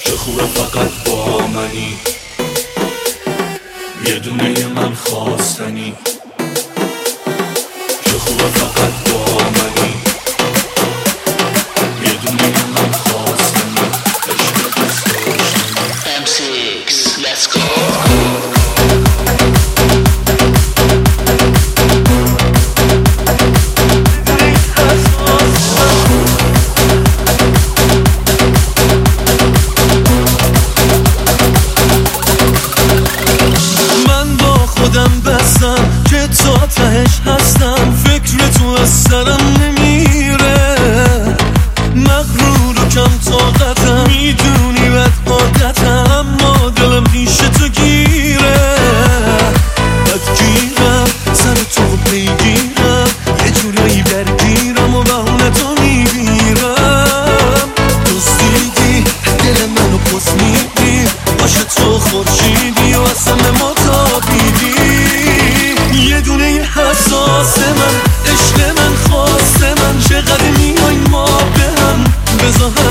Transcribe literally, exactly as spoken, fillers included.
چه خوبه فقط با منی، یه دونه من خواستنی. چه خوبه فقط با منی، یه دونه من خواستنی. عشق دوست داشتنی. ام سیکس let's go. که تا تهش هستم، فکر تو از سرم نمیره. مغرور و کم طاقتم، میدونی بد عادتم، اما دلم پیش تو گیره. بدگیرم سر تو پیگیرم، یه جورایی درگیرم و بهونه تو میگیرم. دوستیدی دل منو پس میدی، باشه تو خورشیدی و اصلا ما تابیدی. یه دونه حساس من، عشق من، خواست من، چقدر میای ما به هم بذار